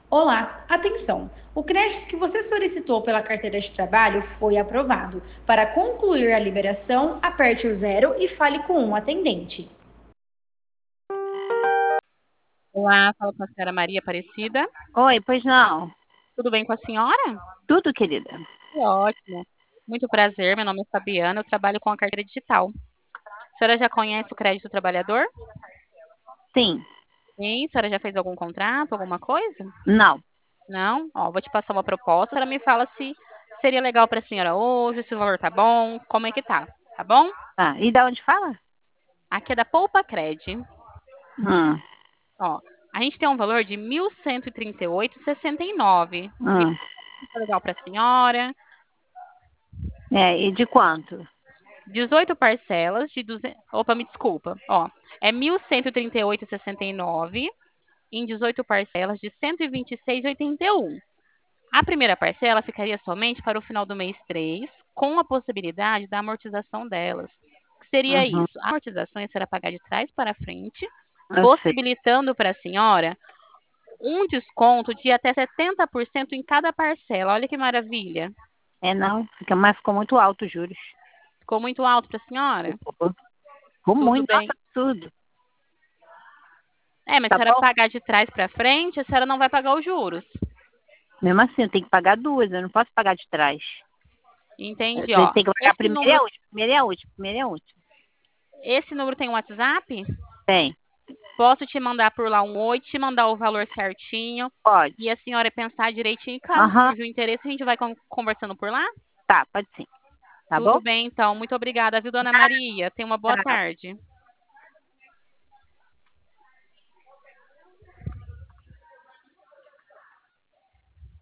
Olá, atenção! O crédito que você solicitou pela carteira de trabalho foi aprovado. Para concluir a liberação, aperte o zero e fale com um atendente. Olá, fala com a senhora Maria Aparecida. Oi, pois não. Tudo bem com a senhora? Tudo, querida. Que ótimo. Muito prazer, meu nome é Fabiana, eu trabalho com a carteira digital. A senhora já conhece o crédito trabalhador? Sim. Sim, a senhora já fez algum contrato, alguma coisa? Não. Não? Ó, vou te passar uma proposta, a senhora me fala se seria legal para a senhora hoje, se o valor tá bom, como é que tá bom? Tá. E da onde fala? Aqui é da Poupa Cred. Hum. Ó, a gente tem um valor de R$ 1.138,69. Hum. Tá legal para a senhora. E de quanto? 18 parcelas de 200. Opa, me desculpa. Ó, é 1.138,69 em 18 parcelas de 126,81. A primeira parcela ficaria somente para o final do mês 3, com a possibilidade da amortização delas. O que seria Uhum. isso? A amortização será pagar de trás para frente, Eu sei. possibilitando para a senhora um desconto de até 70% em cada parcela. Olha que maravilha. Não. Ficou muito alto os juros. Ficou muito alto para a senhora? Ficou Tudo muito. bem. Nossa, absurdo. Mas se a Tá senhora bom? pagar de trás para frente, a senhora não vai pagar os juros. Mesmo assim, eu tenho que pagar duas. Eu não posso pagar de trás. Entendi, Eu ó. tenho que pagar Esse primeiro e número, a última. Primeiro e a última. Primeiro e a última. esse número tem um WhatsApp? Tem. Posso te mandar por lá um oi, te mandar o valor certinho Pode. e a senhora pensar direitinho. Caso Aham. surja o interesse, a gente vai conversando por lá? Tá, pode sim. Tá bom? Tudo bem, então. Muito obrigada, viu, dona Maria? Tenha uma boa Tá. tarde.